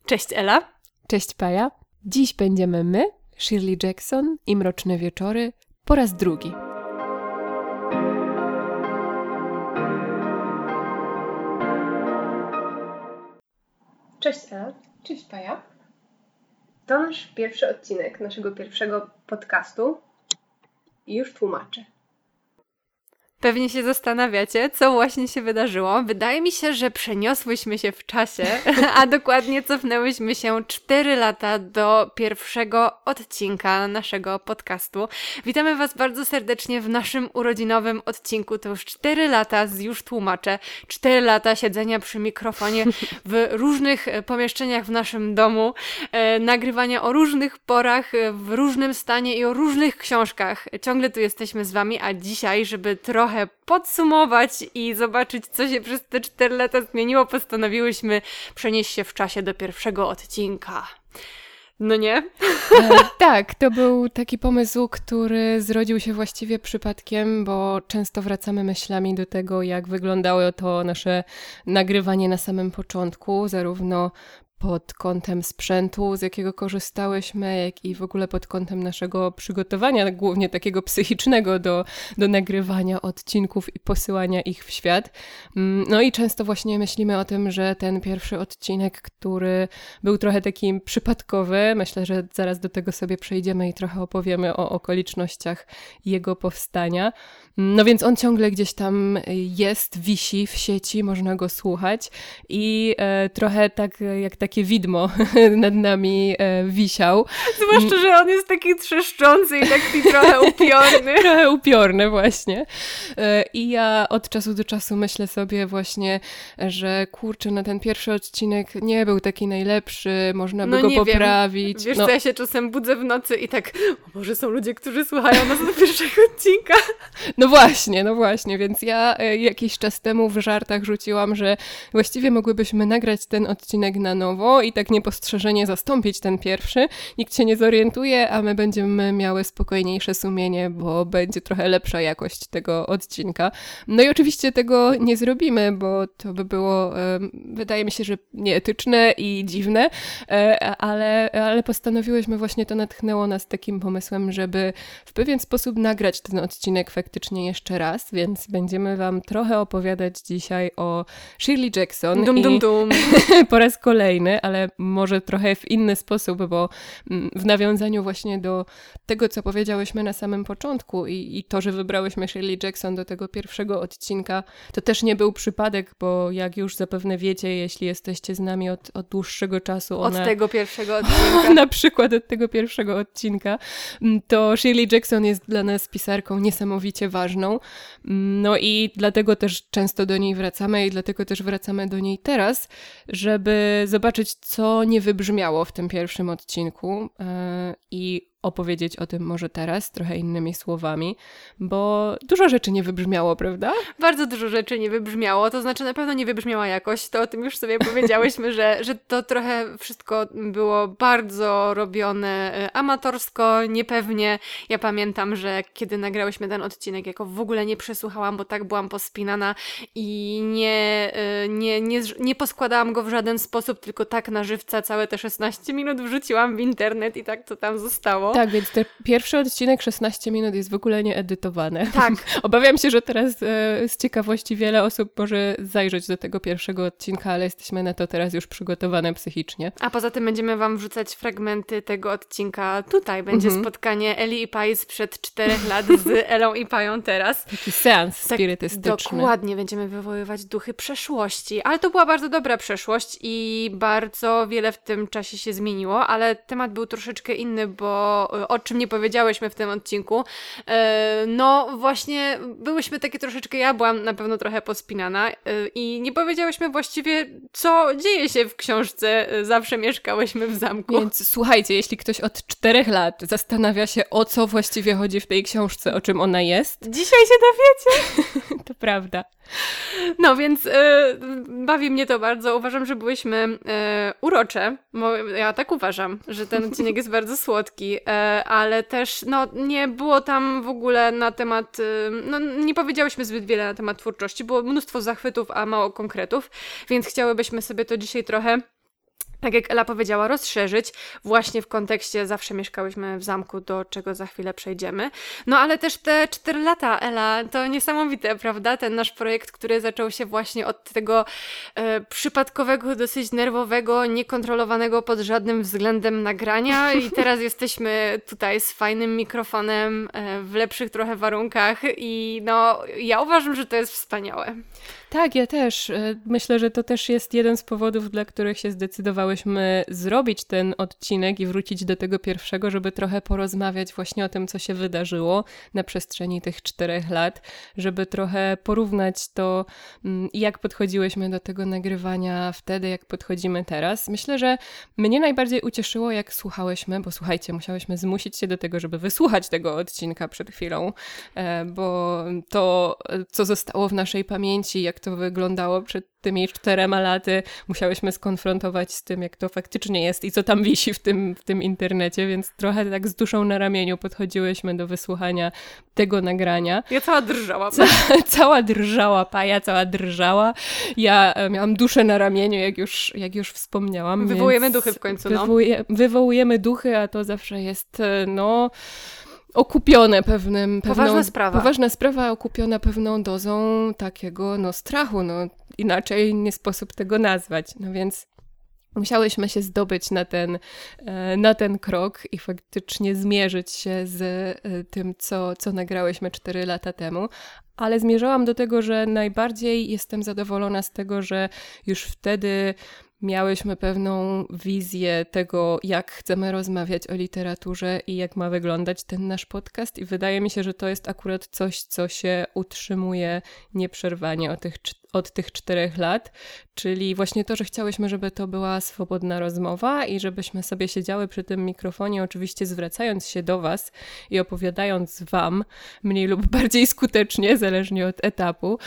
Cześć Ela. Cześć Paja. Dziś będziemy my, Shirley Jackson i Mroczne Wieczory po raz drugi. Cześć Ela. Cześć Paja. To nasz pierwszy odcinek naszego pierwszego podcastu i już tłumaczę. Pewnie się zastanawiacie, co właśnie się wydarzyło. Wydaje mi się, że przeniosłyśmy się w czasie, a dokładnie cofnęłyśmy się 4 lata do pierwszego odcinka naszego podcastu. Witamy Was bardzo serdecznie w naszym urodzinowym odcinku. To już 4 lata, już tłumaczę, 4 lata siedzenia przy mikrofonie w różnych pomieszczeniach w naszym domu, nagrywania o różnych porach, w różnym stanie i o różnych książkach. Ciągle tu jesteśmy z Wami, a dzisiaj, żeby trochę podsumować i zobaczyć, co się przez te 4 lata zmieniło, postanowiłyśmy przenieść się w czasie do pierwszego odcinka. No nie? Tak, to był taki pomysł, który zrodził się właściwie przypadkiem, bo często wracamy myślami do tego, jak wyglądało to nasze nagrywanie na samym początku, zarówno pod kątem sprzętu, z jakiego korzystałyśmy, jak i w ogóle pod kątem naszego przygotowania, głównie takiego psychicznego do nagrywania odcinków i posyłania ich w świat. No i często właśnie myślimy o tym, że ten pierwszy odcinek, który był trochę taki przypadkowy, myślę, że zaraz do tego sobie przejdziemy i trochę opowiemy o okolicznościach jego powstania. No więc on ciągle gdzieś tam jest, wisi w sieci, można go słuchać i trochę tak jak takie widmo nad nami wisiał. Zwłaszcza, że on jest taki trzeszczący i taki trochę upiorny. Trochę upiorny właśnie. I ja od czasu do czasu myślę sobie właśnie, że kurczę, na ten pierwszy odcinek nie był taki najlepszy, można by go poprawić. Wiesz co, ja się czasem budzę w nocy i tak, o Boże, są ludzie, którzy słuchają nas do pierwszego odcinka. No właśnie, więc ja jakiś czas temu w żartach rzuciłam, że właściwie mogłybyśmy nagrać ten odcinek na nowo i tak niepostrzeżenie zastąpić ten pierwszy. Nikt się nie zorientuje, a my będziemy miały spokojniejsze sumienie, bo będzie trochę lepsza jakość tego odcinka. No i oczywiście tego nie zrobimy, bo to by było, wydaje mi się, że nieetyczne i dziwne, ale postanowiłyśmy, właśnie to natchnęło nas takim pomysłem, żeby w pewien sposób nagrać ten odcinek faktycznie jeszcze raz, więc będziemy Wam trochę opowiadać dzisiaj o Shirley Jackson po raz kolejny, ale może trochę w inny sposób, bo w nawiązaniu właśnie do tego, co powiedziałyśmy na samym początku i to, że wybrałyśmy Shirley Jackson do tego pierwszego odcinka, to też nie był przypadek, bo jak już zapewne wiecie, jeśli jesteście z nami od dłuższego czasu. Od tego pierwszego odcinka. Na przykład od tego pierwszego odcinka, to Shirley Jackson jest dla nas pisarką niesamowicie ważną. No i dlatego też często do niej wracamy i dlatego też wracamy do niej teraz, żeby zobaczyć, co nie wybrzmiało w tym pierwszym odcinku i opowiedzieć o tym może teraz, trochę innymi słowami, bo dużo rzeczy nie wybrzmiało, prawda? Bardzo dużo rzeczy nie wybrzmiało, to znaczy na pewno nie wybrzmiała jakość, to o tym już sobie powiedziałyśmy, że to trochę wszystko było bardzo robione amatorsko, niepewnie. Ja pamiętam, że kiedy nagrałyśmy ten odcinek, jako w ogóle nie przesłuchałam, bo tak byłam pospinana i nie poskładałam go w żaden sposób, tylko tak na żywca całe te 16 minut wrzuciłam w internet i tak to tam zostało. Tak, więc ten pierwszy odcinek 16 minut jest w ogóle nieedytowany. Tak. Obawiam się, że teraz z ciekawości wiele osób może zajrzeć do tego pierwszego odcinka, ale jesteśmy na to teraz już przygotowane psychicznie. A poza tym będziemy Wam wrzucać fragmenty tego odcinka. Tutaj będzie spotkanie Eli i Pai sprzed 4 lat z Elą i Pają teraz. Taki seans spirytystyczny. Dokładnie, będziemy wywoływać duchy przeszłości. Ale to była bardzo dobra przeszłość i bardzo wiele w tym czasie się zmieniło, ale temat był troszeczkę inny, bo o czym nie powiedziałyśmy w tym odcinku. No właśnie byłyśmy takie troszeczkę, ja byłam na pewno trochę pospinana i nie powiedziałyśmy właściwie, co dzieje się w książce Zawsze mieszkałyśmy w zamku. Więc słuchajcie, jeśli ktoś od 4 lat zastanawia się, o co właściwie chodzi w tej książce, o czym ona jest, dzisiaj się dowiecie. To prawda. No więc bawi mnie to bardzo. Uważam, że byłyśmy urocze. Ja tak uważam, że ten odcinek jest bardzo słodki, ale też nie było tam w ogóle na temat, nie powiedziałyśmy zbyt wiele na temat twórczości. Było mnóstwo zachwytów, a mało konkretów, więc chciałybyśmy sobie to dzisiaj trochę tak jak Ela powiedziała, rozszerzyć właśnie w kontekście zawsze mieszkałyśmy w zamku, do czego za chwilę przejdziemy. No ale też te 4 lata, Ela, to niesamowite, prawda? Ten nasz projekt, który zaczął się właśnie od tego przypadkowego, dosyć nerwowego, niekontrolowanego pod żadnym względem nagrania i teraz jesteśmy tutaj z fajnym mikrofonem, w lepszych trochę warunkach i no ja uważam, że to jest wspaniałe. Tak, ja też. Myślę, że to też jest jeden z powodów, dla których się zdecydowałyśmy zrobić ten odcinek i wrócić do tego pierwszego, żeby trochę porozmawiać właśnie o tym, co się wydarzyło na przestrzeni tych 4 lat, żeby trochę porównać to, jak podchodziłyśmy do tego nagrywania wtedy, jak podchodzimy teraz. Myślę, że mnie najbardziej ucieszyło, jak słuchałyśmy, bo słuchajcie, musiałyśmy zmusić się do tego, żeby wysłuchać tego odcinka przed chwilą, bo to, co zostało w naszej pamięci, jak to wyglądało przed tymi 4 laty, musiałyśmy skonfrontować z tym, jak to faktycznie jest i co tam wisi w tym internecie, więc trochę tak z duszą na ramieniu podchodziłyśmy do wysłuchania tego nagrania. Ja cała drżałam. Cała drżała, Paja cała drżała. Ja miałam duszę na ramieniu, jak już wspomniałam. Wywołujemy duchy w końcu, no. Wywołujemy duchy, a to zawsze jest, okupione poważna sprawa okupiona pewną dozą takiego strachu, inaczej nie sposób tego nazwać, więc musiałyśmy się zdobyć na ten krok i faktycznie zmierzyć się z tym, co nagrałyśmy 4 lata temu, ale zmierzałam do tego, że najbardziej jestem zadowolona z tego, że już wtedy miałyśmy pewną wizję tego, jak chcemy rozmawiać o literaturze i jak ma wyglądać ten nasz podcast i wydaje mi się, że to jest akurat coś, co się utrzymuje nieprzerwanie od tych 4 lat, czyli właśnie to, że chciałyśmy, żeby to była swobodna rozmowa i żebyśmy sobie siedziały przy tym mikrofonie, oczywiście zwracając się do was i opowiadając wam, mniej lub bardziej skutecznie, zależnie od etapu,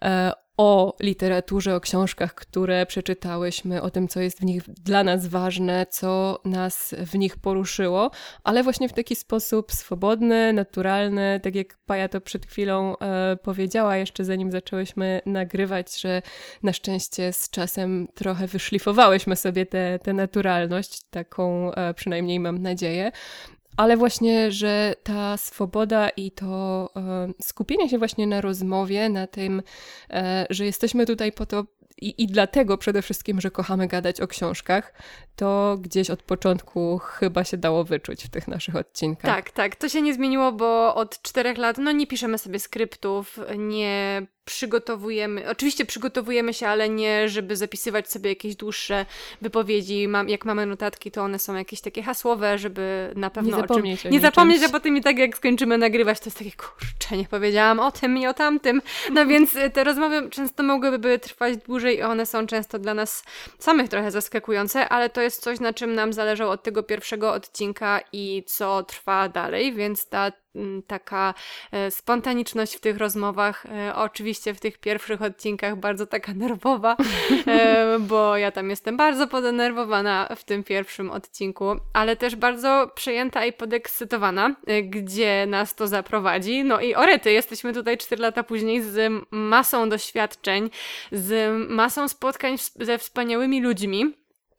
o literaturze, o książkach, które przeczytałyśmy, o tym, co jest w nich dla nas ważne, co nas w nich poruszyło, ale właśnie w taki sposób swobodny, naturalny, tak jak Paja to przed chwilą powiedziała, jeszcze zanim zaczęłyśmy nagrywać, że na szczęście z czasem trochę wyszlifowałyśmy sobie tę naturalność, taką przynajmniej mam nadzieję. Ale właśnie, że ta swoboda i to skupienie się właśnie na rozmowie, na tym, że jesteśmy tutaj po to i dlatego przede wszystkim, że kochamy gadać o książkach, to gdzieś od początku chyba się dało wyczuć w tych naszych odcinkach. Tak, to się nie zmieniło, bo od 4 lat nie piszemy sobie skryptów, nie oczywiście przygotowujemy się, ale nie, żeby zapisywać sobie jakieś dłuższe wypowiedzi. Jak mamy notatki, to one są jakieś takie hasłowe, żeby na pewno nie zapomnieć, a potem i tak jak skończymy nagrywać, to jest takie, kurczę, nie powiedziałam o tym i o tamtym. No więc te rozmowy często mogłyby trwać dłużej i one są często dla nas samych trochę zaskakujące, ale to jest coś, na czym nam zależało od tego pierwszego odcinka i co trwa dalej, więc taka spontaniczność w tych rozmowach, oczywiście w tych pierwszych odcinkach bardzo taka nerwowa, bo ja tam jestem bardzo podenerwowana w tym pierwszym odcinku, ale też bardzo przejęta i podekscytowana, gdzie nas to zaprowadzi. No i orety, jesteśmy tutaj 4 lata później z masą doświadczeń, z masą spotkań ze wspaniałymi ludźmi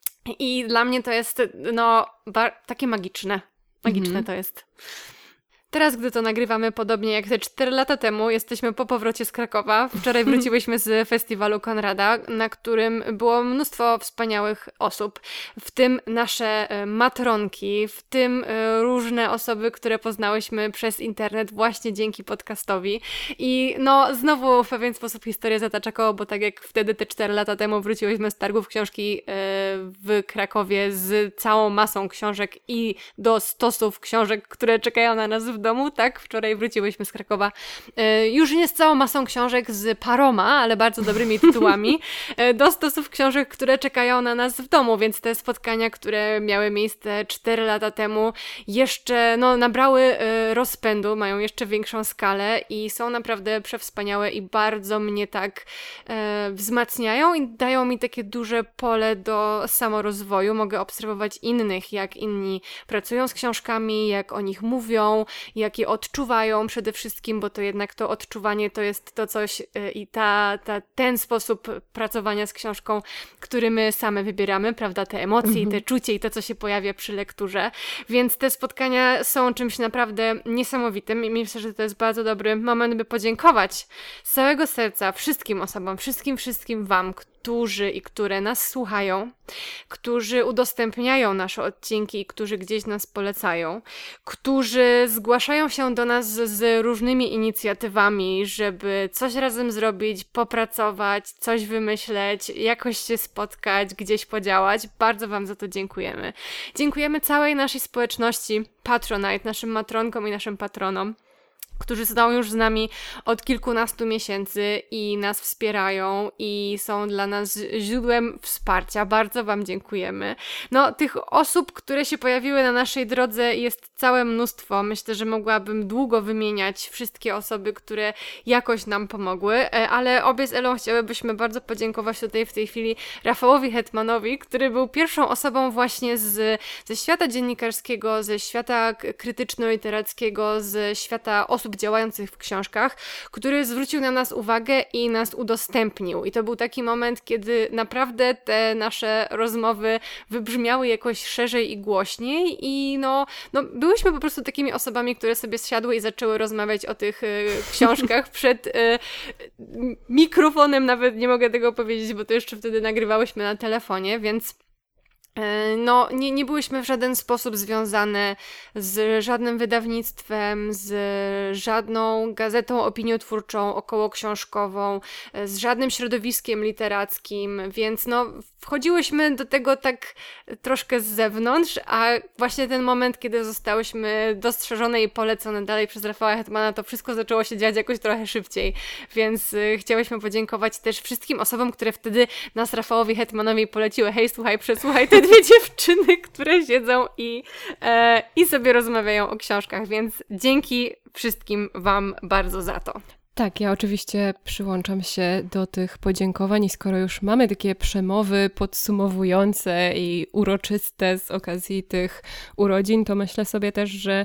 i dla mnie to jest takie magiczne. Magiczne to jest. Teraz, gdy to nagrywamy, podobnie jak te 4 lata temu, jesteśmy po powrocie z Krakowa. Wczoraj wróciłyśmy z festiwalu Konrada, na którym było mnóstwo wspaniałych osób, w tym nasze matronki, w tym różne osoby, które poznałyśmy przez internet właśnie dzięki podcastowi. I znowu w pewien sposób historia zatacza koło, bo tak jak wtedy te 4 lata temu wróciłyśmy z targów książki w Krakowie z całą masą książek i do stosów książek, które czekają na nas w domu, tak? Wczoraj wróciłyśmy z Krakowa już nie z całą masą książek, z paroma, ale bardzo dobrymi tytułami, do stosów książek, które czekają na nas w domu, więc te spotkania, które miały miejsce 4 lata temu, jeszcze nabrały rozpędu, mają jeszcze większą skalę i są naprawdę przewspaniałe i bardzo mnie tak wzmacniają i dają mi takie duże pole do samorozwoju. Mogę obserwować innych, jak inni pracują z książkami, jak o nich mówią, jakie odczuwają przede wszystkim, bo to jednak to odczuwanie to jest to coś i ten sposób pracowania z książką, który my same wybieramy, prawda, te emocje i te czucie i to, co się pojawia przy lekturze, więc te spotkania są czymś naprawdę niesamowitym i myślę, że to jest bardzo dobry moment, by podziękować z całego serca wszystkim osobom, wszystkim wam, którzy i które nas słuchają, którzy udostępniają nasze odcinki, którzy gdzieś nas polecają, którzy zgłaszają się do nas z różnymi inicjatywami, żeby coś razem zrobić, popracować, coś wymyśleć, jakoś się spotkać, gdzieś podziałać. Bardzo wam za to dziękujemy. Dziękujemy całej naszej społeczności Patronite, naszym matronkom i naszym patronom, którzy są już z nami od kilkunastu miesięcy i nas wspierają i są dla nas źródłem wsparcia. Bardzo wam dziękujemy. No, tych osób, które się pojawiły na naszej drodze jest całe mnóstwo. Myślę, że mogłabym długo wymieniać wszystkie osoby, które jakoś nam pomogły, ale obie z Elą chciałybyśmy bardzo podziękować tutaj w tej chwili Rafałowi Hetmanowi, który był pierwszą osobą właśnie ze świata dziennikarskiego, ze świata krytyczno-literackiego, ze świata osób działających w książkach, który zwrócił na nas uwagę i nas udostępnił. I to był taki moment, kiedy naprawdę te nasze rozmowy wybrzmiały jakoś szerzej i głośniej i no byłyśmy po prostu takimi osobami, które sobie zsiadły i zaczęły rozmawiać o tych książkach przed mikrofonem, nawet nie mogę tego powiedzieć, bo to jeszcze wtedy nagrywałyśmy na telefonie, więc no, nie byłyśmy w żaden sposób związane z żadnym wydawnictwem, z żadną gazetą opiniotwórczą, okołoksiążkową, z żadnym środowiskiem literackim, więc no, wchodziłyśmy do tego tak troszkę z zewnątrz, a właśnie ten moment, kiedy zostałyśmy dostrzeżone i polecone dalej przez Rafała Hetmana, to wszystko zaczęło się dziać jakoś trochę szybciej, więc chciałyśmy podziękować też wszystkim osobom, które wtedy nas Rafałowi Hetmanowi poleciły. Hej, słuchaj, przesłuchaj te dwie dziewczyny, które siedzą i sobie rozmawiają o książkach, więc dzięki wszystkim wam bardzo za to. Tak, ja oczywiście przyłączam się do tych podziękowań i skoro już mamy takie przemowy podsumowujące i uroczyste z okazji tych urodzin, to myślę sobie też, że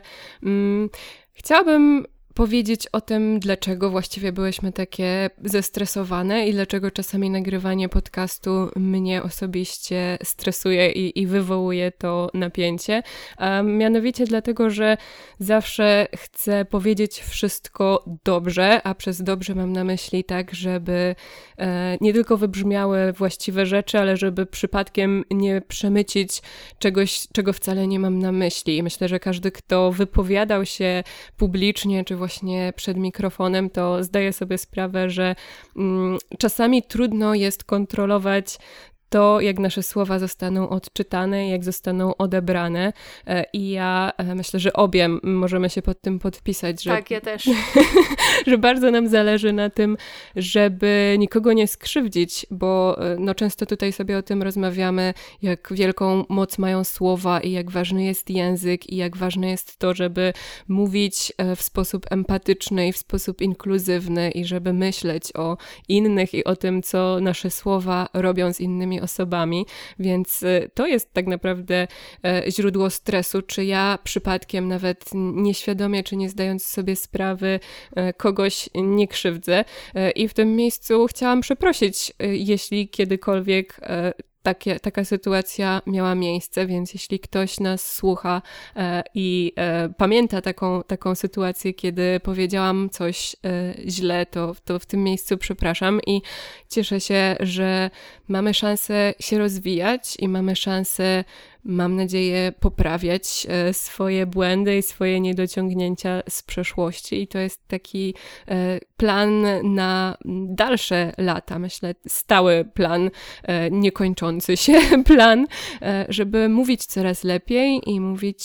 chciałabym powiedzieć o tym, dlaczego właściwie byłyśmy takie zestresowane i dlaczego czasami nagrywanie podcastu mnie osobiście stresuje i wywołuje to napięcie. A mianowicie dlatego, że zawsze chcę powiedzieć wszystko dobrze, a przez dobrze mam na myśli tak, żeby nie tylko wybrzmiały właściwe rzeczy, ale żeby przypadkiem nie przemycić czegoś, czego wcale nie mam na myśli. I myślę, że każdy, kto wypowiadał się publicznie, czy właśnie przed mikrofonem, to zdaje sobie sprawę, że czasami trudno jest kontrolować to, jak nasze słowa zostaną odczytane, jak zostaną odebrane i ja myślę, że obie możemy się pod tym podpisać. Że, tak, ja też. że bardzo nam zależy na tym, żeby nikogo nie skrzywdzić, bo no, często tutaj sobie o tym rozmawiamy, jak wielką moc mają słowa i jak ważny jest język i jak ważne jest to, żeby mówić w sposób empatyczny i w sposób inkluzywny i żeby myśleć o innych i o tym, co nasze słowa robią z innymi osobami, więc to jest tak naprawdę źródło stresu, czy ja przypadkiem nawet nieświadomie, czy nie zdając sobie sprawy, kogoś nie krzywdzę. I w tym miejscu chciałam przeprosić, jeśli kiedykolwiek taka sytuacja miała miejsce, więc jeśli ktoś nas słucha i pamięta taką sytuację, kiedy powiedziałam coś źle, to w tym miejscu przepraszam i cieszę się, że mamy szansę się rozwijać i mamy szansę, mam nadzieję, poprawiać swoje błędy i swoje niedociągnięcia z przeszłości i to jest taki plan na dalsze lata, myślę, stały plan, niekończący się plan, żeby mówić coraz lepiej i mówić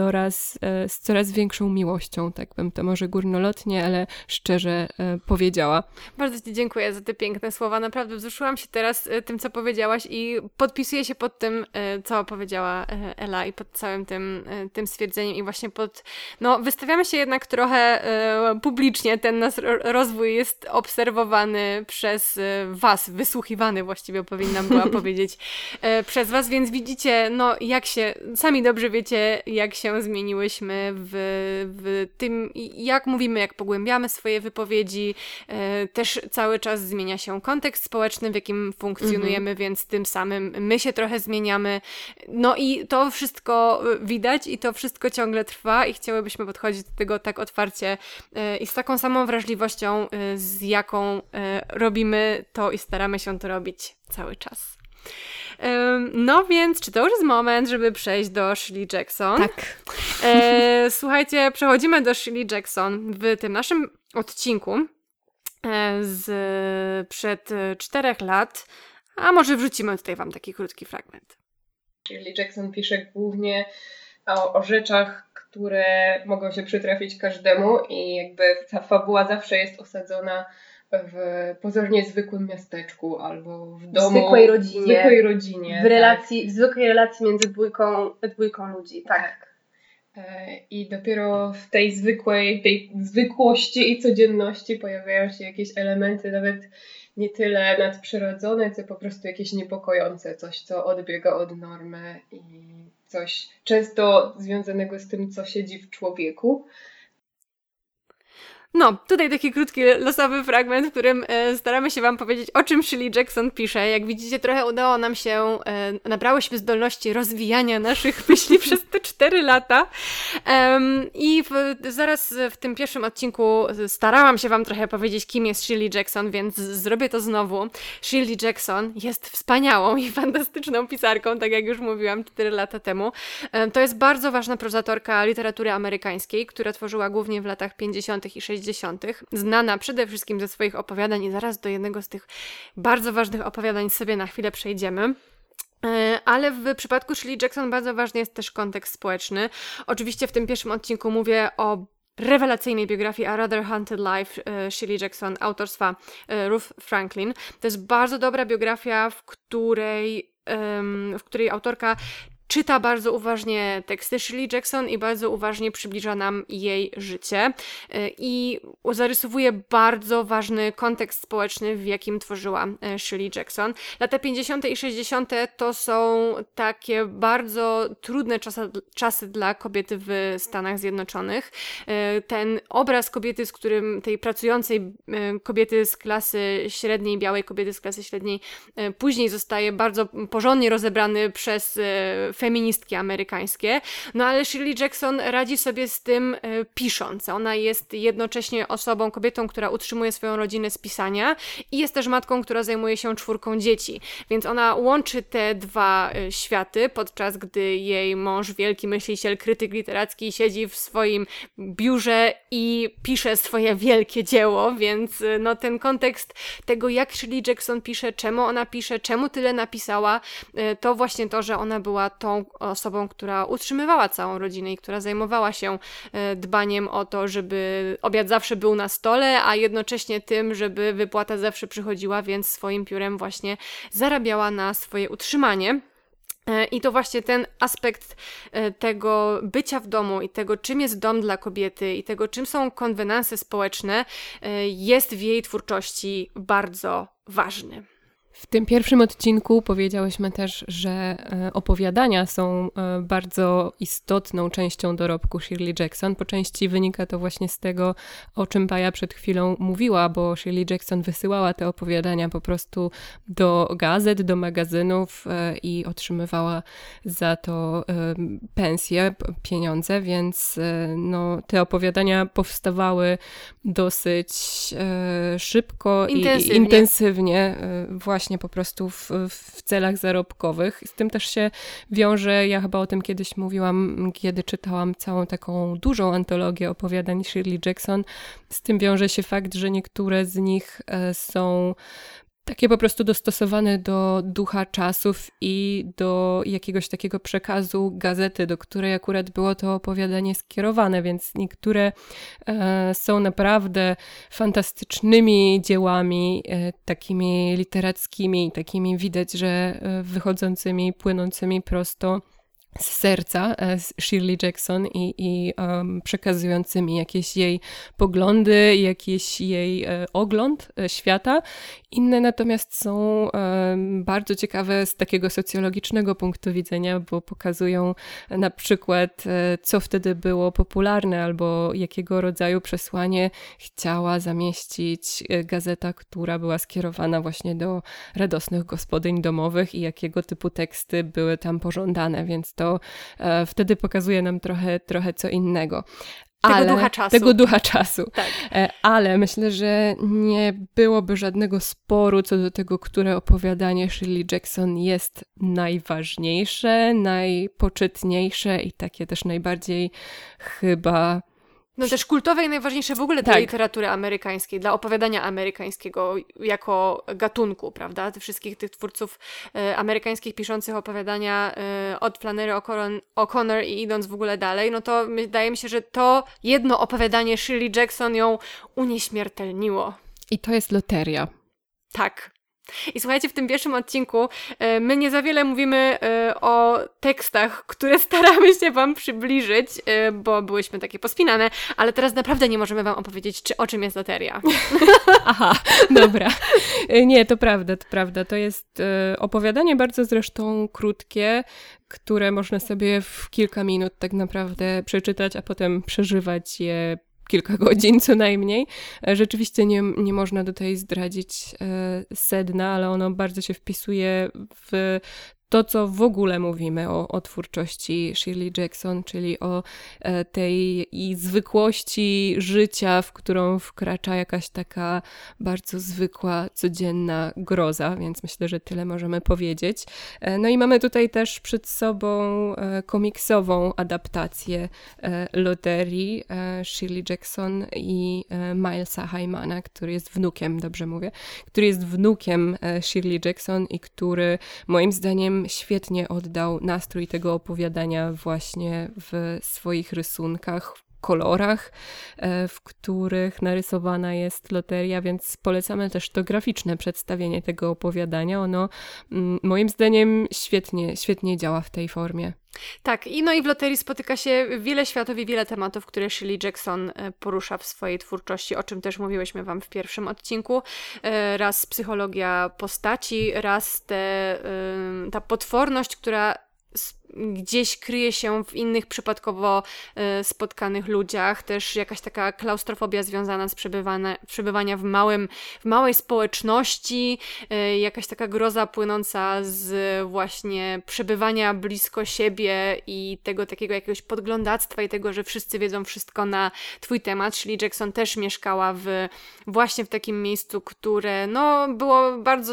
z coraz większą miłością, tak bym to może górnolotnie, ale szczerze powiedziała. Bardzo ci dziękuję za te piękne słowa, naprawdę wzruszyłam się teraz tym, co powiedziałaś i podpisuję się pod tym, co powiedziała powiedziała Ela i pod całym tym stwierdzeniem i właśnie wystawiamy się jednak trochę publicznie, ten nasz rozwój jest obserwowany przez was, wysłuchiwany właściwie powinnam była powiedzieć, przez was, więc widzicie, sami dobrze wiecie, jak się zmieniłyśmy w tym, jak mówimy, jak pogłębiamy swoje wypowiedzi, też cały czas zmienia się kontekst społeczny, w jakim funkcjonujemy, więc tym samym my się trochę zmieniamy. No i to wszystko widać i to wszystko ciągle trwa i chciałybyśmy podchodzić do tego tak otwarcie i z taką samą wrażliwością, z jaką robimy to i staramy się to robić cały czas. No więc, czy to już jest moment, żeby przejść do Shirley Jackson? Tak. Słuchajcie, przechodzimy do Shirley Jackson w tym naszym odcinku przed 4 lat, a może wrzucimy tutaj wam taki krótki fragment. Shirley Jackson pisze głównie o rzeczach, które mogą się przytrafić każdemu i jakby ta fabuła zawsze jest osadzona w pozornie zwykłym miasteczku albo w domu. W zwykłej rodzinie. W zwykłej relacji między dwójką ludzi. Tak. I dopiero w tej zwykłości i codzienności pojawiają się jakieś elementy nawet nie tyle nadprzyrodzone, co po prostu jakieś niepokojące, coś co odbiega od normy i coś często związanego z tym, co siedzi w człowieku. No, tutaj taki krótki, losowy fragment, w którym staramy się wam powiedzieć, o czym Shirley Jackson pisze. Jak widzicie, trochę udało nam się, nabrałyśmy zdolności rozwijania naszych myśli przez te 4 lata. I zaraz w tym pierwszym odcinku starałam się wam trochę powiedzieć, kim jest Shirley Jackson, więc zrobię to znowu. Shirley Jackson jest wspaniałą i fantastyczną pisarką, tak jak już mówiłam 4 lata temu. To jest bardzo ważna prozatorka literatury amerykańskiej, która tworzyła głównie w latach 50. i 60. Znana przede wszystkim ze swoich opowiadań i zaraz do jednego z tych bardzo ważnych opowiadań sobie na chwilę przejdziemy. Ale w przypadku Shirley Jackson bardzo ważny jest też kontekst społeczny. Oczywiście w tym pierwszym odcinku mówię o rewelacyjnej biografii A Rather Haunted Life Shirley Jackson autorstwa Ruth Franklin. To jest bardzo dobra biografia, w której autorka czyta bardzo uważnie teksty Shirley Jackson i bardzo uważnie przybliża nam jej życie i zarysowuje bardzo ważny kontekst społeczny, w jakim tworzyła Shirley Jackson. Lata 50. i 60. to są takie bardzo trudne czasy dla kobiety w Stanach Zjednoczonych. Ten obraz kobiety, tej pracującej kobiety z klasy średniej, białej kobiety z klasy średniej, później zostaje bardzo porządnie rozebrany przez feministki amerykańskie, no ale Shirley Jackson radzi sobie z tym pisząc. Ona jest jednocześnie kobietą, która utrzymuje swoją rodzinę z pisania i jest też matką, która zajmuje się 4 dzieci. Więc ona łączy te 2 światy, podczas gdy jej mąż, wielki myśliciel, krytyk literacki, siedzi w swoim biurze i pisze swoje wielkie dzieło, więc ten kontekst tego, jak Shirley Jackson pisze, czemu ona pisze, czemu tyle napisała, to właśnie to, że ona była tą osobą, która utrzymywała całą rodzinę i która zajmowała się dbaniem o to, żeby obiad zawsze był na stole, a jednocześnie tym, żeby wypłata zawsze przychodziła, więc swoim piórem właśnie zarabiała na swoje utrzymanie. I to właśnie ten aspekt tego bycia w domu i tego, czym jest dom dla kobiety i tego, czym są konwenanse społeczne, jest w jej twórczości bardzo ważny. W tym pierwszym odcinku powiedziałyśmy też, że opowiadania są bardzo istotną częścią dorobku Shirley Jackson. Po części wynika to właśnie z tego, o czym Paja przed chwilą mówiła, bo Shirley Jackson wysyłała te opowiadania po prostu do gazet, do magazynów i otrzymywała za to pensje, pieniądze, więc te opowiadania powstawały dosyć szybko i intensywnie właśnie po prostu w celach zarobkowych. Z tym też się wiąże, ja chyba o tym kiedyś mówiłam, kiedy czytałam całą taką dużą antologię opowiadań Shirley Jackson. Z tym wiąże się fakt, że niektóre z nich są takie po prostu dostosowane do ducha czasów i do jakiegoś takiego przekazu gazety, do której akurat było to opowiadanie skierowane, więc niektóre są naprawdę fantastycznymi dziełami, takimi literackimi, takimi widać, że wychodzącymi, płynącymi prosto z serca z Shirley Jackson i przekazującymi jakieś jej poglądy, jakiś jej ogląd świata. Inne natomiast są bardzo ciekawe z takiego socjologicznego punktu widzenia, bo pokazują na przykład, co wtedy było popularne albo jakiego rodzaju przesłanie chciała zamieścić gazeta, która była skierowana właśnie do radosnych gospodyń domowych i jakiego typu teksty były tam pożądane, więc to wtedy pokazuje nam trochę co innego. Tego ducha czasu. Tak. Ale myślę, że nie byłoby żadnego sporu co do tego, które opowiadanie Shirley Jackson jest najważniejsze, najpoczytniejsze i takie też najbardziej chyba... No też kultowe i najważniejsze w ogóle dla literatury amerykańskiej, dla opowiadania amerykańskiego jako gatunku, prawda? Wszystkich tych twórców amerykańskich piszących opowiadania od Flannery O'Connor i idąc w ogóle dalej, no to wydaje mi się, że to jedno opowiadanie Shirley Jackson ją unieśmiertelniło. I to jest loteria. Tak. I słuchajcie, w tym pierwszym odcinku my nie za wiele mówimy o tekstach, które staramy się wam przybliżyć, bo byłyśmy takie pospinane, ale teraz naprawdę nie możemy wam opowiedzieć, o czym jest loteria. Aha, dobra. Nie, to prawda. To jest opowiadanie bardzo zresztą krótkie, które można sobie w kilka minut tak naprawdę przeczytać, a potem przeżywać je kilka godzin co najmniej. Rzeczywiście nie można tutaj zdradzić sedna, ale ono bardzo się wpisuje w to, co w ogóle mówimy o twórczości Shirley Jackson, czyli o tej zwykłości życia, w którą wkracza jakaś taka bardzo zwykła, codzienna groza, więc myślę, że tyle możemy powiedzieć. No i mamy tutaj też przed sobą komiksową adaptację loterii Shirley Jackson i Milesa Hymana, który jest wnukiem, dobrze mówię, który jest wnukiem Shirley Jackson i który moim zdaniem świetnie oddał nastrój tego opowiadania właśnie w swoich rysunkach, kolorach, w których narysowana jest loteria, więc polecamy też to graficzne przedstawienie tego opowiadania. Ono moim zdaniem świetnie działa w tej formie. Tak, i w loterii spotyka się wiele światów i wiele tematów, które Shirley Jackson porusza w swojej twórczości, o czym też mówiłyśmy wam w pierwszym odcinku. Raz psychologia postaci, raz ta potworność, która gdzieś kryje się w innych przypadkowo spotkanych ludziach, też jakaś taka klaustrofobia związana z przebywania w małej społeczności, jakaś taka groza płynąca z właśnie przebywania blisko siebie i tego takiego jakiegoś podglądactwa i tego, że wszyscy wiedzą wszystko na twój temat. Shirley Jackson też mieszkała właśnie w takim miejscu, które było bardzo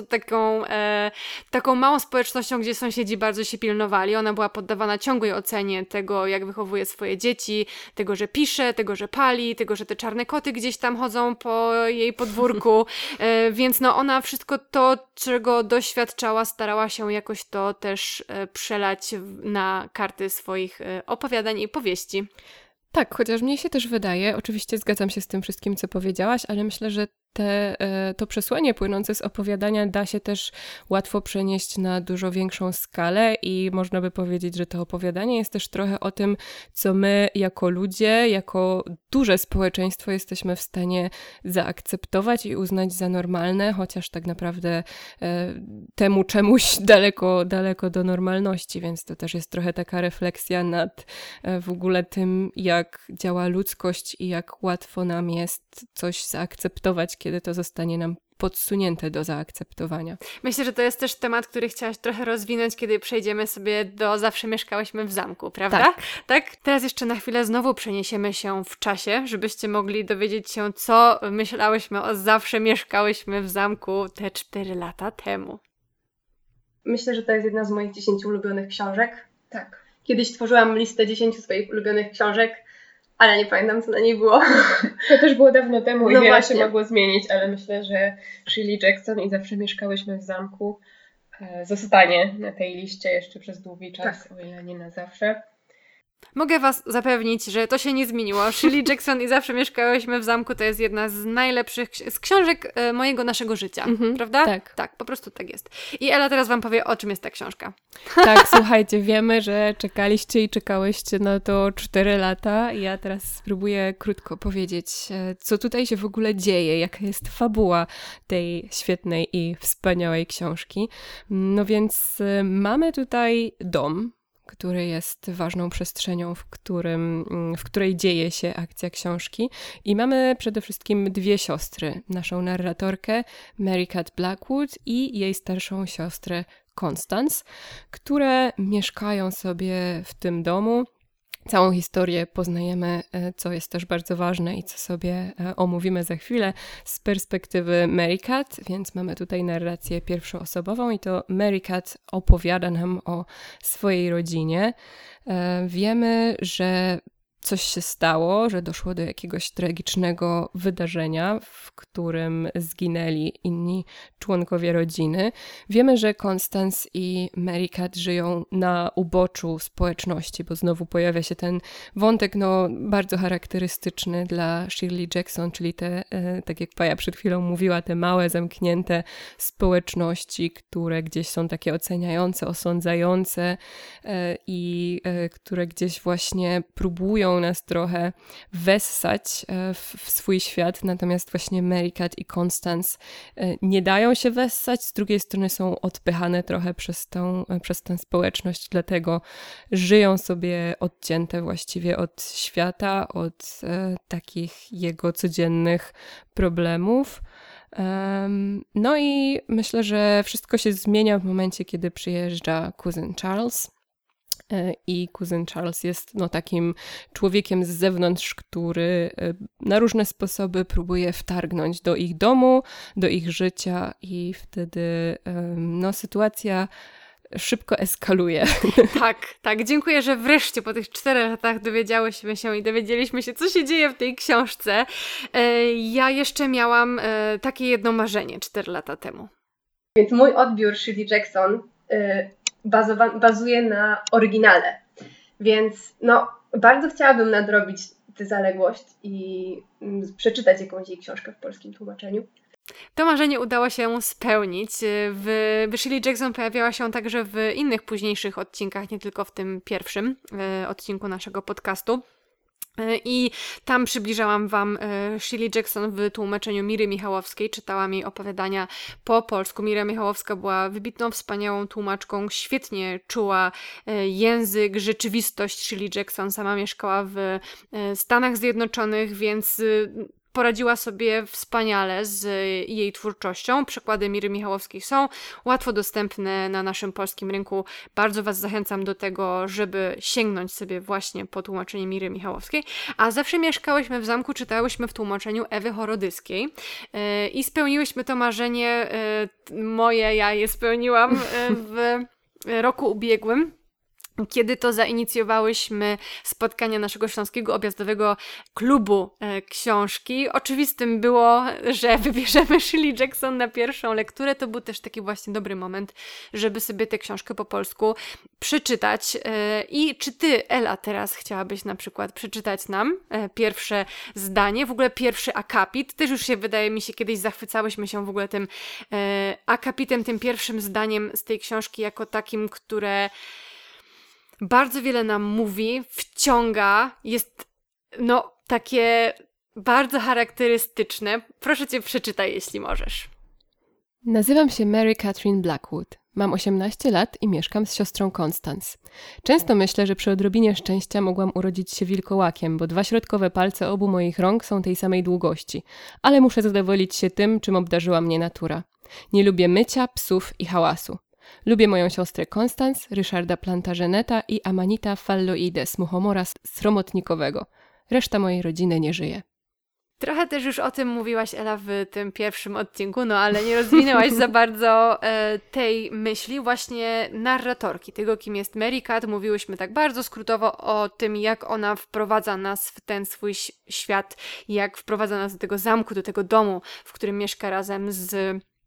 taką małą społecznością, gdzie sąsiedzi bardzo się pilnowali. Ona była poddawana ciągłej ocenie tego, jak wychowuje swoje dzieci, tego, że pisze, tego, że pali, tego, że te czarne koty gdzieś tam chodzą po jej podwórku, więc ona wszystko to, czego doświadczała, starała się jakoś to też przelać na karty swoich opowiadań i powieści. Tak, chociaż mnie się też wydaje, oczywiście zgadzam się z tym wszystkim, co powiedziałaś, ale myślę, że to przesłanie płynące z opowiadania da się też łatwo przenieść na dużo większą skalę i można by powiedzieć, że to opowiadanie jest też trochę o tym, co my jako ludzie, jako duże społeczeństwo jesteśmy w stanie zaakceptować i uznać za normalne, chociaż tak naprawdę temu czemuś daleko do normalności, więc to też jest trochę taka refleksja nad w ogóle tym, jak działa ludzkość i jak łatwo nam jest coś zaakceptować, kiedy to zostanie nam podsunięte do zaakceptowania. Myślę, że to jest też temat, który chciałaś trochę rozwinąć, kiedy przejdziemy sobie do Zawsze mieszkałyśmy w zamku, prawda? Tak? Teraz jeszcze na chwilę znowu przeniesiemy się w czasie, żebyście mogli dowiedzieć się, co myślałyśmy o Zawsze mieszkałyśmy w zamku te 4 lata temu. Myślę, że to jest jedna z moich 10 ulubionych książek. Tak. Kiedyś tworzyłam listę 10 swoich ulubionych książek, ale nie pamiętam, co na niej było. To też było dawno temu i wiele się mogło zmienić, ale myślę, że Shirley Jackson i Zawsze mieszkałyśmy w zamku zostanie na tej liście jeszcze przez długi czas, o ile nie na zawsze. Mogę was zapewnić, że to się nie zmieniło. Shirley Jackson i Zawsze mieszkałyśmy w zamku to jest jedna z najlepszych z książek naszego życia, prawda? Tak. Tak, po prostu tak jest. I Ela teraz wam powie, o czym jest ta książka. Tak, słuchajcie, wiemy, że czekaliście i czekałyście na to 4 lata. Ja teraz spróbuję krótko powiedzieć, co tutaj się w ogóle dzieje, jaka jest fabuła tej świetnej i wspaniałej książki. No więc mamy tutaj dom, który jest ważną przestrzenią, w której dzieje się akcja książki. I mamy przede wszystkim 2 siostry. Naszą narratorkę Mary Cat Blackwood i jej starszą siostrę Constance, które mieszkają sobie w tym domu. Całą historię poznajemy, co jest też bardzo ważne i co sobie omówimy za chwilę z perspektywy Mary Cat, więc mamy tutaj narrację pierwszoosobową i to Mary Cat opowiada nam o swojej rodzinie. Wiemy, że coś się stało, że doszło do jakiegoś tragicznego wydarzenia, w którym zginęli inni członkowie rodziny. Wiemy, że Constance i Mary Cat żyją na uboczu społeczności, bo znowu pojawia się ten wątek bardzo charakterystyczny dla Shirley Jackson, czyli te, tak jak Paja przed chwilą mówiła, te małe, zamknięte społeczności, które gdzieś są takie oceniające, osądzające i które gdzieś właśnie próbują nas trochę wessać w swój świat, natomiast właśnie Mary Cat i Constance nie dają się wessać, z drugiej strony są odpychane trochę przez tę społeczność, dlatego żyją sobie odcięte właściwie od świata, od takich jego codziennych problemów. No i myślę, że wszystko się zmienia w momencie, kiedy przyjeżdża kuzyn Charles. I kuzyn Charles jest takim człowiekiem z zewnątrz, który na różne sposoby próbuje wtargnąć do ich domu, do ich życia i wtedy sytuacja szybko eskaluje. Tak. Dziękuję, że wreszcie po tych 4 latach dowiedziałyśmy się i dowiedzieliśmy się, co się dzieje w tej książce. Ja jeszcze miałam takie jedno marzenie 4 lata temu. Więc mój odbiór Shirley Jackson bazuje na oryginale. Więc bardzo chciałabym nadrobić tę zaległość i przeczytać jakąś jej książkę w polskim tłumaczeniu. To marzenie udało się spełnić. Shirley Jackson pojawiała się także w innych późniejszych odcinkach, nie tylko w tym pierwszym odcinku naszego podcastu. I tam przybliżałam wam Shirley Jackson w tłumaczeniu Miry Michałowskiej. Czytałam jej opowiadania po polsku. Mira Michałowska była wybitną, wspaniałą tłumaczką, świetnie czuła język, rzeczywistość Shirley Jackson. Sama mieszkała w Stanach Zjednoczonych, więc poradziła sobie wspaniale z jej twórczością. Przekłady Miry Michałowskiej są łatwo dostępne na naszym polskim rynku. Bardzo was zachęcam do tego, żeby sięgnąć sobie właśnie po tłumaczenie Miry Michałowskiej. A Zawsze mieszkałyśmy w zamku, czytałyśmy w tłumaczeniu Ewy Chorodyskiej i spełniłyśmy to marzenie moje, ja je spełniłam w roku ubiegłym, kiedy to zainicjowałyśmy spotkania naszego Śląskiego Objazdowego Klubu Książki. Oczywistym było, że wybierzemy Shirley Jackson na pierwszą lekturę. To był też taki właśnie dobry moment, żeby sobie tę książkę po polsku przeczytać. I czy ty, Ela, teraz chciałabyś na przykład przeczytać nam pierwsze zdanie, w ogóle pierwszy akapit? Też już się, wydaje mi się, kiedyś zachwycałyśmy się w ogóle tym akapitem, tym pierwszym zdaniem z tej książki jako takim, które bardzo wiele nam mówi, wciąga, jest takie bardzo charakterystyczne. Proszę cię, przeczytaj, jeśli możesz. Nazywam się Mary Catherine Blackwood. Mam 18 lat i mieszkam z siostrą Constance. Często myślę, że przy odrobinie szczęścia mogłam urodzić się wilkołakiem, bo 2 środkowe palce obu moich rąk są tej samej długości, ale muszę zadowolić się tym, czym obdarzyła mnie natura. Nie lubię mycia, psów i hałasu. Lubię moją siostrę Constance, Ryszarda Plantageneta i Amanita Falloides, muchomora sromotnikowego. Reszta mojej rodziny nie żyje. Trochę też już o tym mówiłaś, Ela, w tym pierwszym odcinku, ale nie rozwinęłaś za bardzo tej myśli właśnie narratorki, tego, kim jest Mary Cat. Mówiłyśmy tak bardzo skrótowo o tym, jak ona wprowadza nas w ten swój świat, jak wprowadza nas do tego zamku, do tego domu, w którym mieszka razem z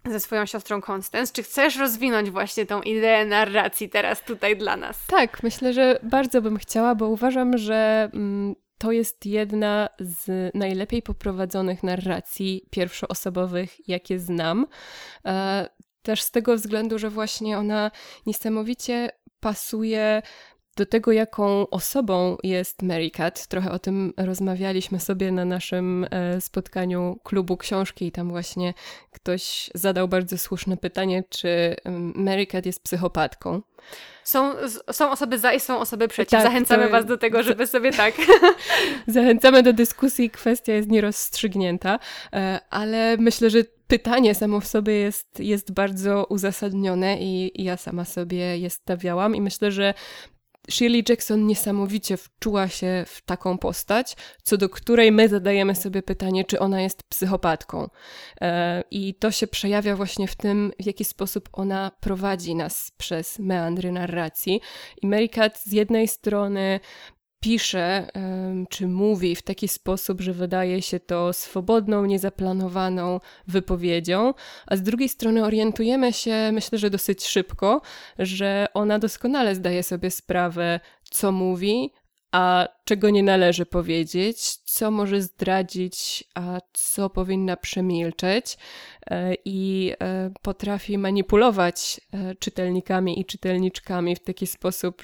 ze swoją siostrą Constance. Czy chcesz rozwinąć właśnie tą ideę narracji teraz tutaj dla nas? Tak, myślę, że bardzo bym chciała, bo uważam, że to jest jedna z najlepiej poprowadzonych narracji pierwszoosobowych, jakie znam. Też z tego względu, że właśnie ona niesamowicie pasuje do tego, jaką osobą jest Mary Cat. Trochę o tym rozmawialiśmy sobie na naszym spotkaniu klubu książki i tam właśnie ktoś zadał bardzo słuszne pytanie, czy Mary Cat jest psychopatką. Są osoby za i są osoby przeciw. Tak, Zachęcamy was do tego, żeby sobie tak... Zachęcamy do dyskusji, kwestia jest nierozstrzygnięta, ale myślę, że pytanie samo w sobie jest bardzo uzasadnione i ja sama sobie je stawiałam i myślę, że Shirley Jackson niesamowicie wczuła się w taką postać, co do której my zadajemy sobie pytanie, czy ona jest psychopatką. I to się przejawia właśnie w tym, w jaki sposób ona prowadzi nas przez meandry narracji. I Mary Cat z jednej strony pisze, czy mówi w taki sposób, że wydaje się to swobodną, niezaplanowaną wypowiedzią, a z drugiej strony orientujemy się, myślę, że dosyć szybko, że ona doskonale zdaje sobie sprawę, co mówi, a czego nie należy powiedzieć, co może zdradzić, a co powinna przemilczeć i potrafi manipulować czytelnikami i czytelniczkami w taki sposób,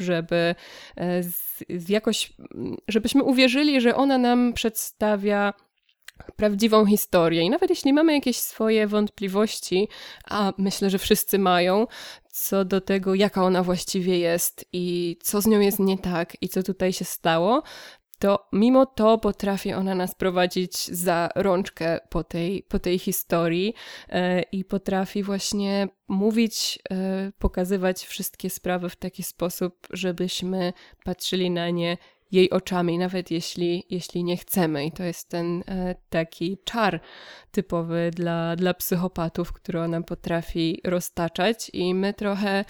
żebyśmy uwierzyli, że ona nam przedstawia prawdziwą historię. I nawet jeśli mamy jakieś swoje wątpliwości, a myślę, że wszyscy mają, co do tego, jaka ona właściwie jest i co z nią jest nie tak i co tutaj się stało, to mimo to potrafi ona nas prowadzić za rączkę po tej historii i potrafi właśnie mówić, pokazywać wszystkie sprawy w taki sposób, żebyśmy patrzyli na nie jej oczami, nawet jeśli nie chcemy. I to jest ten taki czar typowy dla psychopatów, który ona potrafi roztaczać i my trochę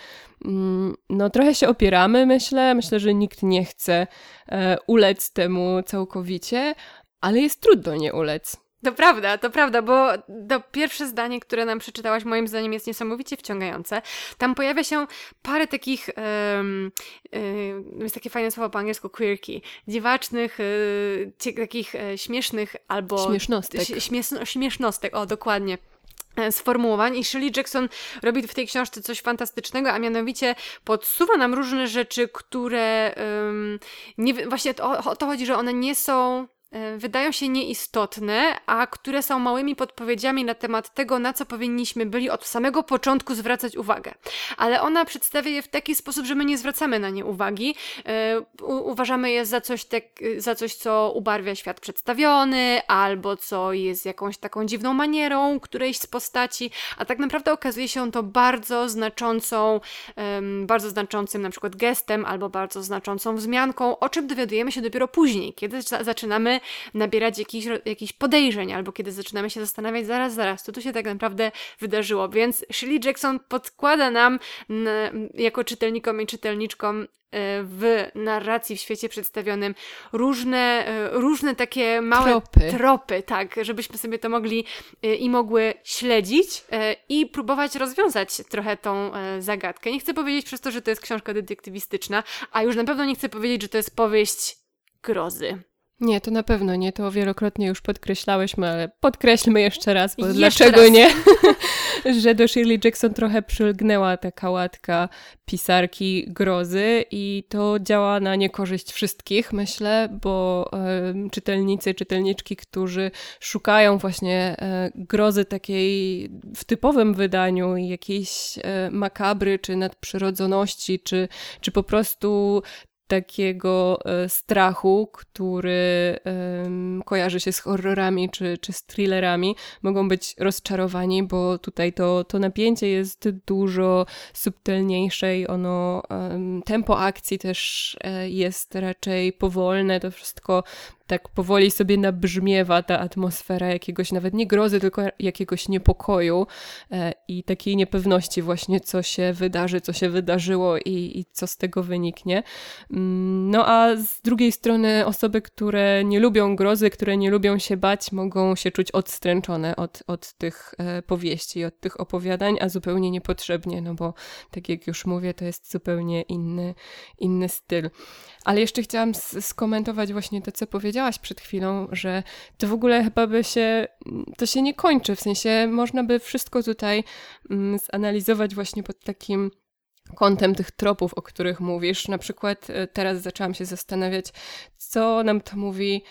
się opieramy, myślę, że nikt nie chce ulec temu całkowicie, ale jest trudno nie ulec. To prawda, bo to pierwsze zdanie, które nam przeczytałaś, moim zdaniem jest niesamowicie wciągające. Tam pojawia się parę takich, jest takie fajne słowo po angielsku, quirky, dziwacznych, takich śmiesznych albo... Śmiesznostek. Śmiesznostek, o dokładnie. Sformułowań i Shirley Jackson robi w tej książce coś fantastycznego, a mianowicie podsuwa nam różne rzeczy, które właśnie o to chodzi, że one nie są... wydają się nieistotne, a które są małymi podpowiedziami na temat tego, na co powinniśmy byli od samego początku zwracać uwagę. Ale ona przedstawia je w taki sposób, że my nie zwracamy na nie uwagi. Uważamy je za coś, co ubarwia świat przedstawiony, albo co jest jakąś taką dziwną manierą którejś z postaci, a tak naprawdę okazuje się to bardzo znaczącym na przykład gestem, albo bardzo znaczącą wzmianką, o czym dowiadujemy się dopiero później, kiedy zaczynamy nabierać jakichś podejrzeń, albo kiedy zaczynamy się zastanawiać, zaraz, co tu się tak naprawdę wydarzyło. Więc Shirley Jackson podkłada nam jako czytelnikom i czytelniczkom w narracji, w świecie przedstawionym różne takie małe tropy, tak, żebyśmy sobie to mogli i mogły śledzić i próbować rozwiązać trochę tą zagadkę. Nie chcę powiedzieć przez to, że to jest książka detektywistyczna, a już na pewno nie chcę powiedzieć, że to jest powieść grozy. Nie, to na pewno nie, to wielokrotnie już podkreślałyśmy, ale podkreślmy jeszcze raz, bo jeszcze dlaczego raz. nie? Że do Shirley Jackson trochę przylgnęła taka łatka pisarki grozy i to działa na niekorzyść wszystkich, myślę, bo czytelniczki, którzy szukają właśnie grozy takiej w typowym wydaniu, jakiejś makabry, czy nadprzyrodzoności, czy po prostu takiego strachu, który kojarzy się z horrorami czy z thrillerami, mogą być rozczarowani, bo tutaj to napięcie jest dużo subtelniejsze i tempo akcji też jest raczej powolne, to wszystko tak powoli sobie nabrzmiewa ta atmosfera jakiegoś nawet nie grozy, tylko jakiegoś niepokoju i takiej niepewności właśnie, co się wydarzy, co się wydarzyło i co z tego wyniknie. No a z drugiej strony osoby, które nie lubią grozy, które nie lubią się bać, mogą się czuć odstręczone od tych powieści, od tych opowiadań, a zupełnie niepotrzebnie, no bo tak jak już mówię, to jest zupełnie inny styl. Ale jeszcze chciałam skomentować właśnie to, co powiedziałaś przed chwilą, że to w ogóle chyba to się nie kończy, w sensie można by wszystko tutaj zanalizować właśnie pod takim kątem tych tropów, o których mówisz. Na przykład teraz zaczęłam się zastanawiać, co nam to mówi,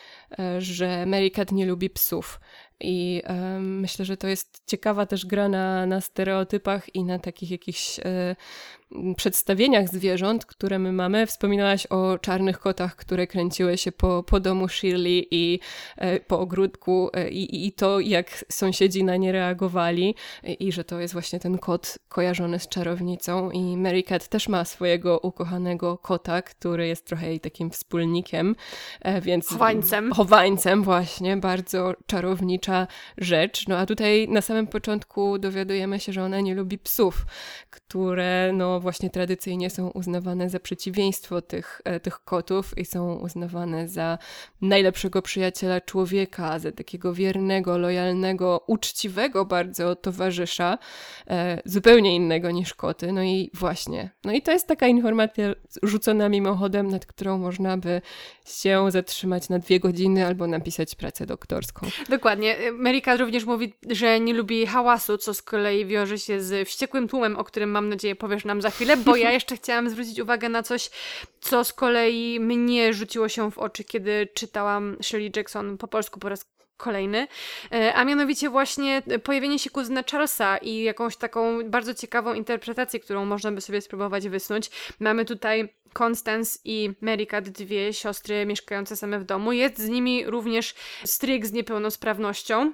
że Mary Cat nie lubi psów. I myślę, że to jest ciekawa też gra na stereotypach i na takich jakichś przedstawieniach zwierząt, które my mamy. Wspominałaś o czarnych kotach, które kręciły się po domu Shirley i po ogródku i to, jak sąsiedzi na nie reagowali i że to jest właśnie ten kot kojarzony z czarownicą i Mary Cat też ma swojego ukochanego kota, który jest trochę jej takim wspólnikiem, więc... Chowańcem właśnie, bardzo czarownicza rzecz. No a tutaj na samym początku dowiadujemy się, że ona nie lubi psów, które no właśnie tradycyjnie są uznawane za przeciwieństwo tych kotów i są uznawane za najlepszego przyjaciela człowieka, za takiego wiernego, lojalnego, uczciwego bardzo towarzysza, zupełnie innego niż koty. No i właśnie. No i to jest taka informacja rzucona mimochodem, nad którą można by się zatrzymać na 2 godziny albo napisać pracę doktorską. Dokładnie. Mary Cat również mówi, że nie lubi hałasu, co z kolei wiąże się z wściekłym tłumem, o którym mam nadzieję powiesz nam za chwilę, bo ja jeszcze chciałam zwrócić uwagę na coś, co z kolei mnie rzuciło się w oczy, kiedy czytałam Shirley Jackson po polsku po raz kolejny, a mianowicie właśnie pojawienie się kuzyna Charlesa i jakąś taką bardzo ciekawą interpretację, którą można by sobie spróbować wysnuć. Mamy tutaj Constance i Mary Cat, 2 siostry mieszkające same w domu. Jest z nimi również stryjek z niepełnosprawnością,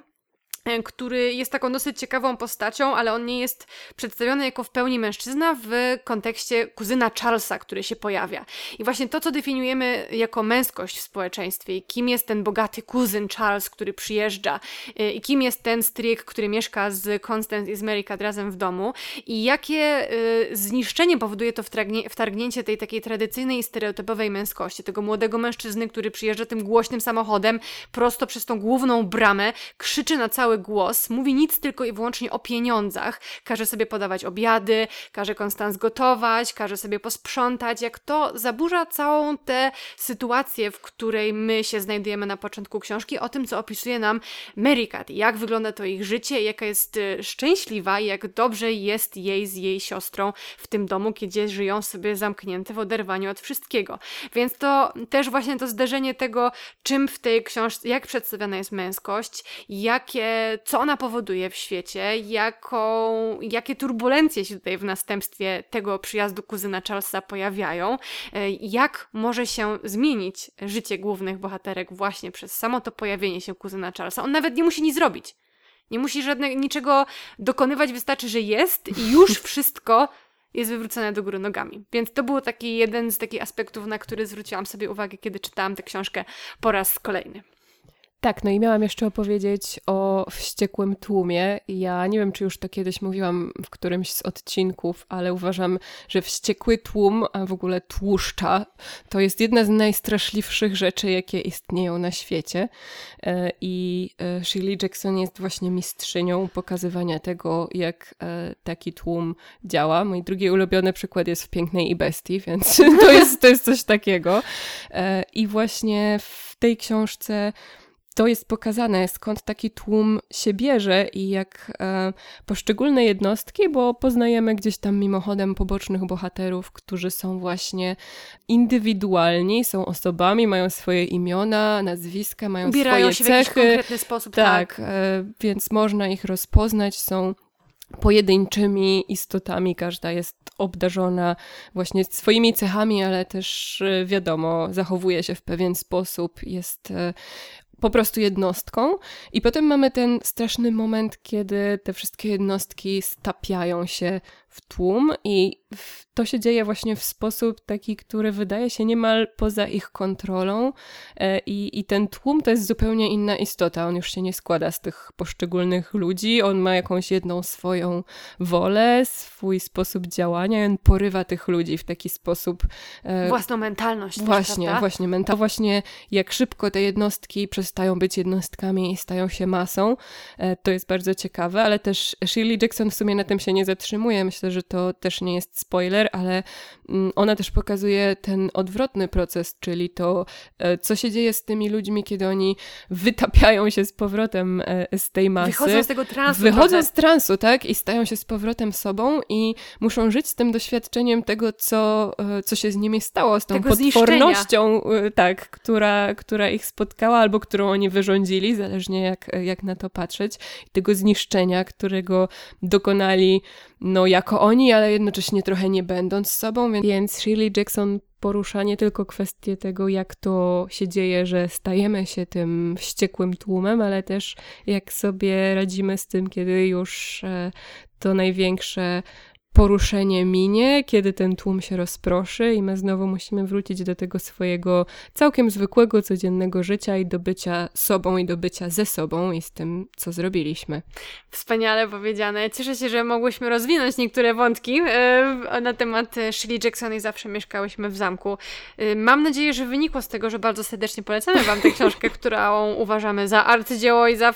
który jest taką dosyć ciekawą postacią, ale on nie jest przedstawiony jako w pełni mężczyzna w kontekście kuzyna Charlesa, który się pojawia. I właśnie to, co definiujemy jako męskość w społeczeństwie i kim jest ten bogaty kuzyn Charles, który przyjeżdża i kim jest ten stryjek, który mieszka z Constance i z Mary Cat razem w domu i jakie zniszczenie powoduje to wtargnięcie tej takiej tradycyjnej i stereotypowej męskości, tego młodego mężczyzny, który przyjeżdża tym głośnym samochodem prosto przez tą główną bramę, krzyczy na cały głos, mówi nic tylko i wyłącznie o pieniądzach, każe sobie podawać obiady, każe Constance gotować, każe sobie posprzątać, jak to zaburza całą tę sytuację, w której my się znajdujemy na początku książki, o tym, co opisuje nam Mary Cat, jak wygląda to ich życie, jaka jest szczęśliwa i jak dobrze jest jej z jej siostrą w tym domu, gdzie żyją sobie zamknięte w oderwaniu od wszystkiego. Więc to też właśnie to zderzenie tego, czym w tej książce, jak przedstawiana jest męskość, co ona powoduje w świecie, jakie turbulencje się tutaj w następstwie tego przyjazdu kuzyna Charlesa pojawiają, jak może się zmienić życie głównych bohaterek właśnie przez samo to pojawienie się kuzyna Charlesa. On nawet nie musi nic zrobić. Nie musi niczego dokonywać, wystarczy, że jest i już wszystko jest wywrócone do góry nogami. Więc to był taki jeden z takich aspektów, na który zwróciłam sobie uwagę, kiedy czytałam tę książkę po raz kolejny. Tak, no i miałam jeszcze opowiedzieć o wściekłym tłumie. Ja nie wiem, czy już to kiedyś mówiłam w którymś z odcinków, ale uważam, że wściekły tłum, a w ogóle tłuszcza, to jest jedna z najstraszliwszych rzeczy, jakie istnieją na świecie. I Shirley Jackson jest właśnie mistrzynią pokazywania tego, jak taki tłum działa. Mój drugi ulubiony przykład jest w Pięknej i Bestii, więc to jest coś takiego. I właśnie w tej książce to jest pokazane, skąd taki tłum się bierze i jak poszczególne jednostki, bo poznajemy gdzieś tam mimochodem pobocznych bohaterów, którzy są właśnie indywidualni, są osobami, mają swoje imiona, nazwiska, mają ubierają swoje się cechy. W jakiś konkretny sposób. Tak, więc można ich rozpoznać, są pojedynczymi istotami, każda jest obdarzona właśnie swoimi cechami, ale też wiadomo, zachowuje się w pewien sposób, jest po prostu jednostką. I potem mamy ten straszny moment, kiedy te wszystkie jednostki stapiają się w tłum i to się dzieje właśnie w sposób taki, który wydaje się niemal poza ich kontrolą i ten tłum to jest zupełnie inna istota. On już się nie składa z tych poszczególnych ludzi, on ma jakąś jedną swoją wolę, swój sposób działania i on porywa tych ludzi w taki sposób... Własną mentalność. Właśnie jak szybko te jednostki przestają być jednostkami i stają się masą, to jest bardzo ciekawe, ale też Shirley Jackson w sumie na tym się nie zatrzymuje. Myślę, że to też nie jest spoiler, ale ona też pokazuje ten odwrotny proces, czyli to, co się dzieje z tymi ludźmi, kiedy oni wytapiają się z powrotem z tej masy. Wychodzą z tego transu. Wychodzą z transu, tak? I stają się z powrotem sobą i muszą żyć z tym doświadczeniem tego, co się z nimi stało, z tą tego potwornością, tak, która ich spotkała albo którą oni wyrządzili, zależnie jak na to patrzeć. Tego zniszczenia, którego dokonali jako oni, ale jednocześnie trochę nie będąc sobą. Więc Shirley Jackson porusza nie tylko kwestię tego, jak to się dzieje, że stajemy się tym wściekłym tłumem, ale też jak sobie radzimy z tym, kiedy już to największe poruszenie minie, kiedy ten tłum się rozproszy i my znowu musimy wrócić do tego swojego całkiem zwykłego, codziennego życia i do bycia sobą i do bycia ze sobą i z tym, co zrobiliśmy. Wspaniale powiedziane. Cieszę się, że mogłyśmy rozwinąć niektóre wątki na temat Shirley Jackson i zawsze mieszkałyśmy w zamku. Mam nadzieję, że wynikło z tego, że bardzo serdecznie polecamy Wam tę książkę, którą uważamy za arcydzieło i za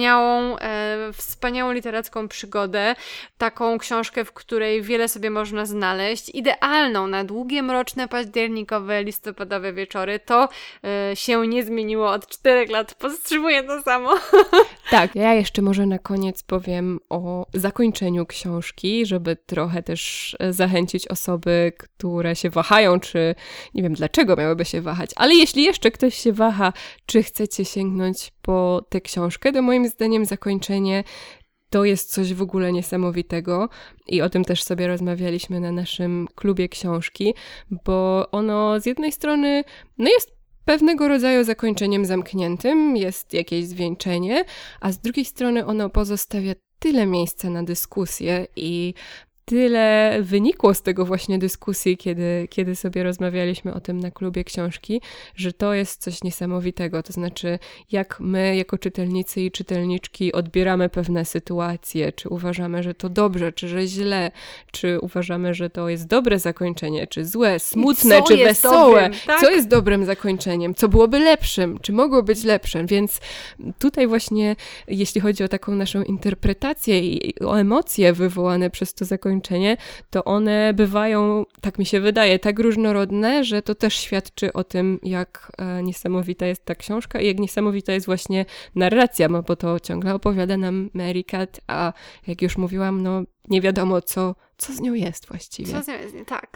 wspaniałą literacką przygodę. Taką książkę, w której wiele sobie można znaleźć. Idealną na długie, mroczne, październikowe, listopadowe wieczory. To się nie zmieniło od 4 lat. Powstrzymuję to samo. Tak, ja jeszcze może na koniec powiem o zakończeniu książki, żeby trochę też zachęcić osoby, które się wahają, czy nie wiem dlaczego miałyby się wahać, ale jeśli jeszcze ktoś się waha, czy chcecie sięgnąć po tę książkę, to moim zdaniem zakończenie to jest coś w ogóle niesamowitego i o tym też sobie rozmawialiśmy na naszym klubie książki, bo ono z jednej strony jest pewnego rodzaju zakończeniem zamkniętym, jest jakieś zwieńczenie, a z drugiej strony ono pozostawia tyle miejsca na dyskusję i tyle wynikło z tego właśnie dyskusji, kiedy sobie rozmawialiśmy o tym na klubie książki, że to jest coś niesamowitego. To znaczy, jak my jako czytelnicy i czytelniczki odbieramy pewne sytuacje, czy uważamy, że to dobrze, czy że źle, czy uważamy, że to jest dobre zakończenie, czy złe, smutne, czy wesołe. Dobrym, tak? Co jest dobrym zakończeniem? Co byłoby lepszym? Czy mogło być lepszym? Więc tutaj właśnie, jeśli chodzi o taką naszą interpretację i o emocje wywołane przez to zakończenie, to one bywają, tak mi się wydaje, tak różnorodne, że to też świadczy o tym, jak niesamowita jest ta książka i jak niesamowita jest właśnie narracja, bo to ciągle opowiada nam Mary Cat, a jak już mówiłam, nie wiadomo, co z nią jest właściwie. Co z nią jest nie tak.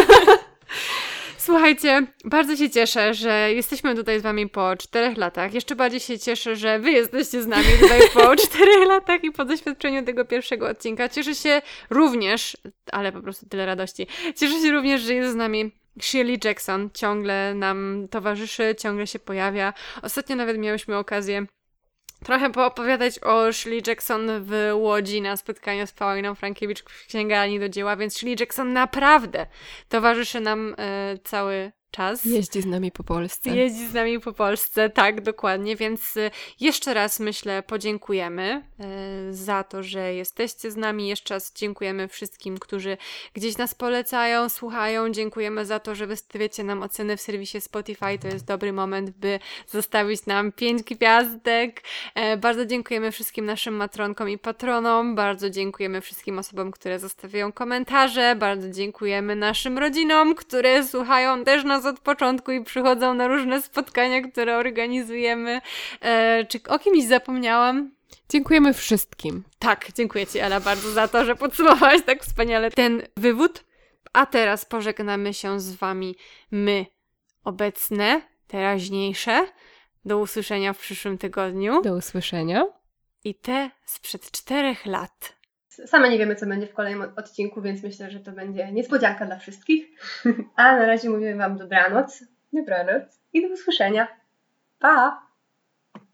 Słuchajcie, bardzo się cieszę, że jesteśmy tutaj z Wami po 4 latach. Jeszcze bardziej się cieszę, że Wy jesteście z nami tutaj po 4 latach i po doświadczeniu tego pierwszego odcinka. Cieszę się również, ale po prostu tyle radości, cieszę się również, że jest z nami Shirley Jackson. Ciągle nam towarzyszy, ciągle się pojawia. Ostatnio nawet miałyśmy okazję trochę poopowiadać o Shirley Jackson w Łodzi na spotkaniu z Pauliną Frankiewicz w Księgarni do Dzieła, więc Shirley Jackson naprawdę towarzyszy nam cały czas. Jeździ z nami po Polsce. Jeździ z nami po Polsce, tak, dokładnie, więc jeszcze raz myślę podziękujemy za to, że jesteście z nami. Jeszcze raz dziękujemy wszystkim, którzy gdzieś nas polecają, słuchają. Dziękujemy za to, że wystawiacie nam oceny w serwisie Spotify. To jest dobry moment, by zostawić nam 5 gwiazdek. Bardzo dziękujemy wszystkim naszym matronkom i patronom. Bardzo dziękujemy wszystkim osobom, które zostawiają komentarze. Bardzo dziękujemy naszym rodzinom, które słuchają też nas od początku i przychodzą na różne spotkania, które organizujemy. Czy o kimś zapomniałam? Dziękujemy wszystkim. Tak, dziękuję Ci, Ela, bardzo za to, że podsumowałaś tak wspaniale ten wywód. A teraz pożegnamy się z Wami my, obecne, teraźniejsze. Do usłyszenia w przyszłym tygodniu. Do usłyszenia. I te sprzed 4 lat. Same nie wiemy, co będzie w kolejnym odcinku, więc myślę, że to będzie niespodzianka dla wszystkich. A na razie mówimy Wam dobranoc. Dobranoc. I do usłyszenia. Pa!